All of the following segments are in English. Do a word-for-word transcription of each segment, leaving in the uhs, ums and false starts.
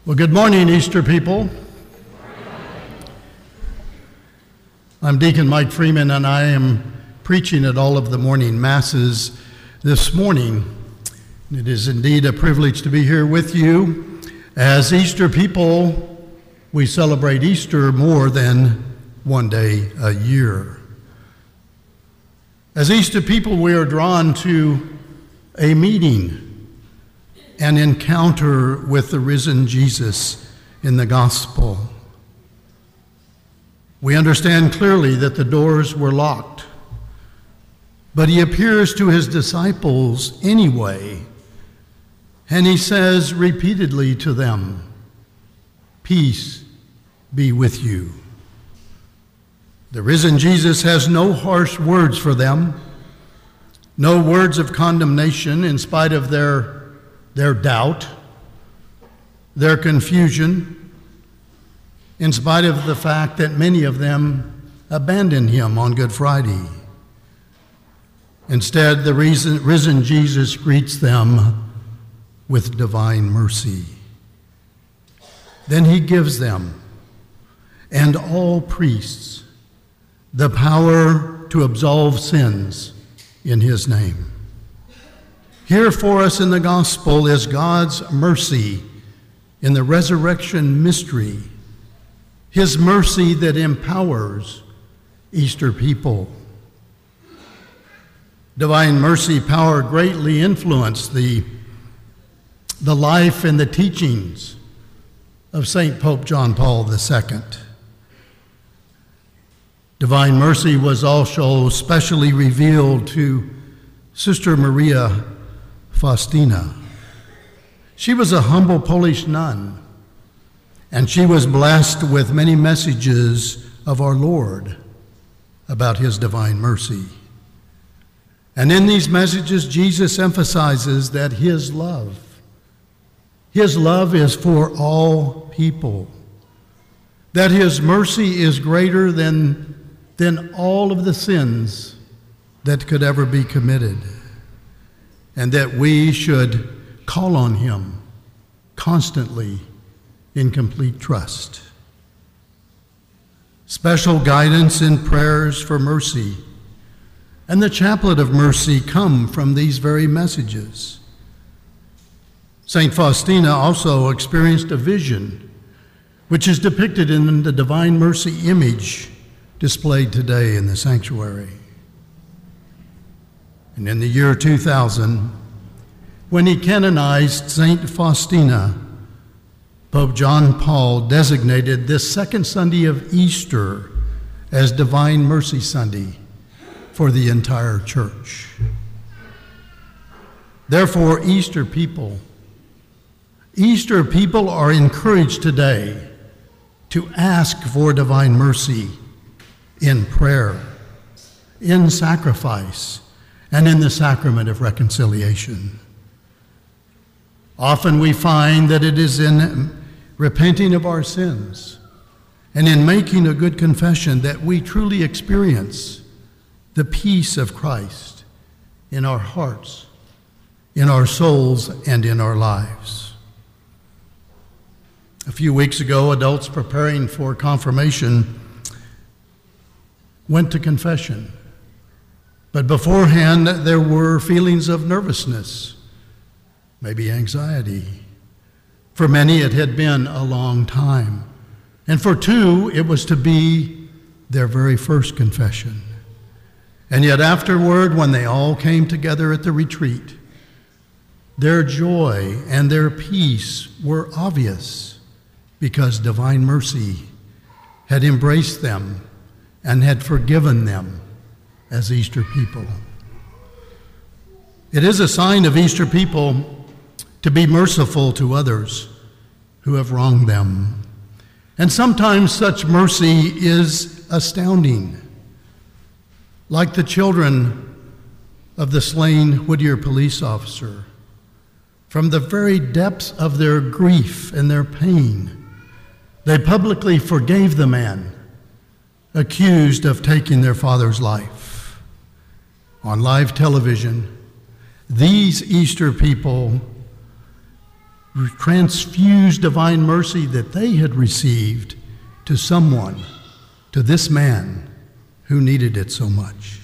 Well, good morning, Easter people. I'm Deacon Mike Freeman, and I am preaching at all of the morning masses this morning. It is indeed a privilege to be here with you. As Easter people, we celebrate Easter more than one day a year. As Easter people, we are drawn to a meeting, an encounter with the risen Jesus in the gospel. We understand clearly that the doors were locked, but he appears to his disciples anyway, and he says repeatedly to them, "Peace be with you." The risen Jesus has no harsh words for them, no words of condemnation in spite of their their doubt, their confusion, in spite of the fact that many of them abandoned him on Good Friday. Instead, the reason, risen Jesus greets them with divine mercy. Then he gives them and all priests the power to absolve sins in his name. Here for us in the gospel is God's mercy in the resurrection mystery, his mercy that empowers Easter people. Divine mercy power greatly influenced the, the life and the teachings of Saint Pope John Paul the Second. Divine mercy was also specially revealed to Sister Maria Faustina. She was a humble Polish nun, and she was blessed with many messages of our Lord about his divine mercy. And in these messages, Jesus emphasizes that his love, his love is for all people, that his mercy is greater than, than all of the sins that could ever be committed, and that we should call on him constantly in complete trust. Special guidance in prayers for mercy and the chaplet of mercy come from these very messages. Saint Faustina also experienced a vision, which is depicted in the Divine Mercy image displayed today in the sanctuary. And in the year two thousand, when he canonized Saint Faustina, Pope John Paul designated this second Sunday of Easter as Divine Mercy Sunday for the entire church. Therefore, Easter people, Easter people are encouraged today to ask for divine mercy in prayer, in sacrifice, and in the sacrament of reconciliation. Often we find that it is in repenting of our sins and in making a good confession that we truly experience the peace of Christ in our hearts, in our souls, and in our lives. A few weeks ago, adults preparing for confirmation went to confession. But beforehand, there were feelings of nervousness, maybe anxiety. For many, it had been a long time. And for two, it was to be their very first confession. And yet afterward, when they all came together at the retreat, their joy and their peace were obvious because divine mercy had embraced them and had forgiven them as Easter people. It is a sign of Easter people to be merciful to others who have wronged them. And sometimes such mercy is astounding, like the children of the slain Whittier police officer. From the very depths of their grief and their pain, they publicly forgave the man accused of taking their father's life. On live television, these Easter people transfuse divine mercy that they had received to someone, to this man who needed it so much.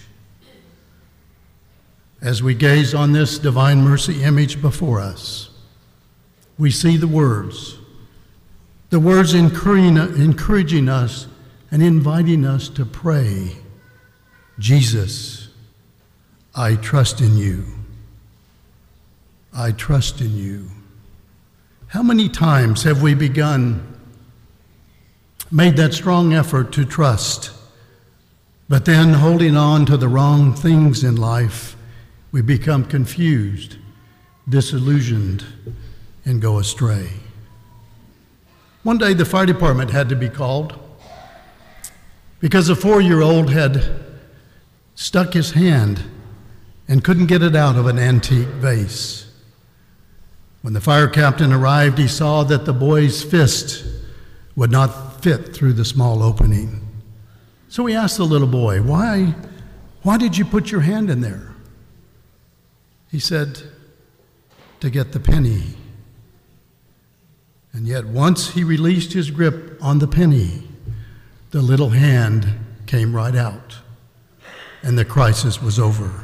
As we gaze on this divine mercy image before us, we see the words, the words encouraging us and inviting us to pray, Jesus, I trust in you. I trust in you. How many times have we begun, made that strong effort to trust, but then holding on to the wrong things in life, we become confused, disillusioned, and go astray. One day the fire department had to be called because a four-year-old had stuck his hand and couldn't get it out of an antique vase. When the fire captain arrived, he saw that the boy's fist would not fit through the small opening. So he asked the little boy, why, why did you put your hand in there? He said, to get the penny. And yet once he released his grip on the penny, the little hand came right out, and the crisis was over.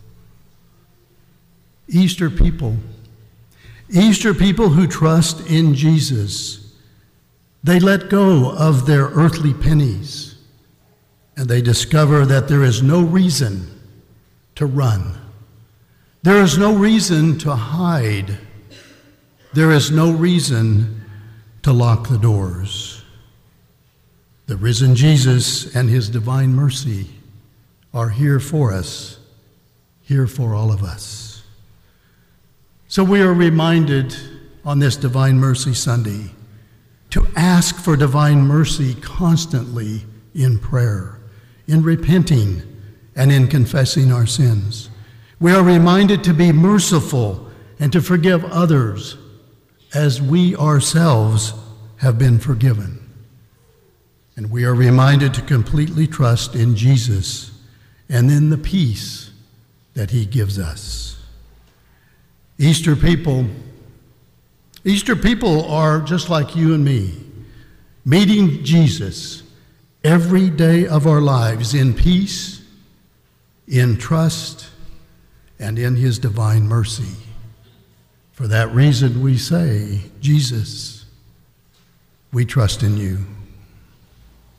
Easter people, Easter people who trust in Jesus, they let go of their earthly pennies, and they discover that there is no reason to run. There is no reason to hide. There is no reason to lock the doors. The risen Jesus and his divine mercy are here for us, here for all of us. So we are reminded on this Divine Mercy Sunday to ask for divine mercy constantly in prayer, in repenting, and in confessing our sins. We are reminded to be merciful and to forgive others as we ourselves have been forgiven. And we are reminded to completely trust in Jesus and in the peace that he gives us. Easter people, Easter people are just like you and me, meeting Jesus every day of our lives in peace, in trust, and in his divine mercy. For that reason we say, Jesus, we trust in you.